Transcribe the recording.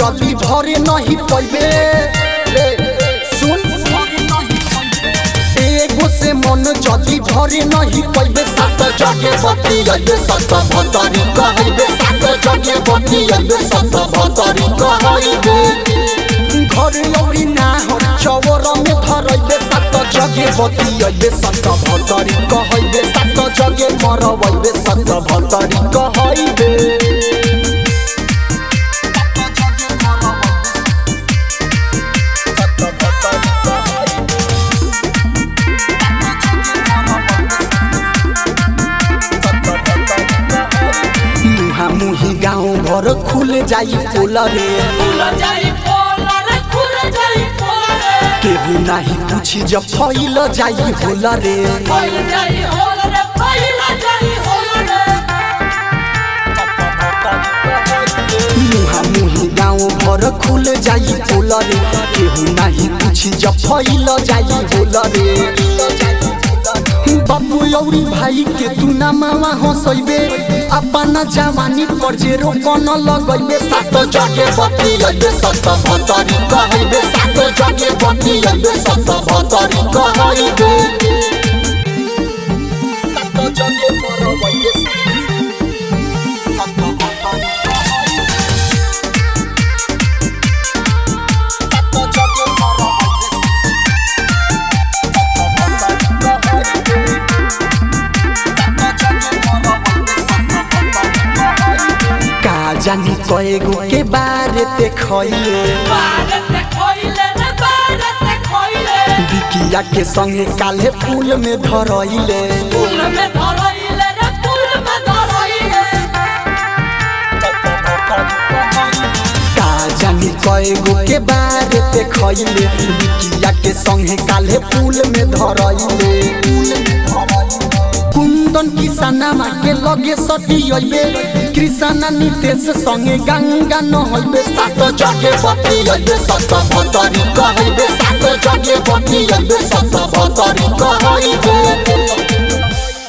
जदी भरे नहीं पैबे सुन एगो से मन जदी भरे नहीं पैबे सात जगे बत्ती अइबे सत भतरी कहइबे सात जगे बत्ती अइबे सत भतरी कहइबे घर औरी ना हो चवर में धरइबे सात जगे बत्ती अइबे सत भतरी कहइबे सात जगे मरवइबे सत भतरी कहइबे मुही गाँव भर खुल जाई पोल रे केहू नहीं पूछी जब फैल जाई होल रे मुही गाँव भर खुल जाई पोल रे केहू नहीं पूछी जब फैल जाई होल रे बाबू औरी भाई के तू ना मामा हंसइबे अपना जवानी पर जे रोकन लगइबे सात जगे बत्ती अइबे सत भतरी कहइबे सात जगे बत्ती अइबे सत भतरी कहइबे सात जगे मरवइबे सत भतरी जानी कएगो के बारे ते खइले बिकिया के संगे काले फूल में धरइले का जानी कएगो के बारे ते खइले बिकिया के संगे काले फूल में धरइले कुंदन किसाना के लगे सती अइबे कृष्णा नितेश संगे गंगा नहइबे सात जगे बत्ती अइबे सत भतरी कहइबे सात जगे बत्ती अइबे सत भतरी कहइबे।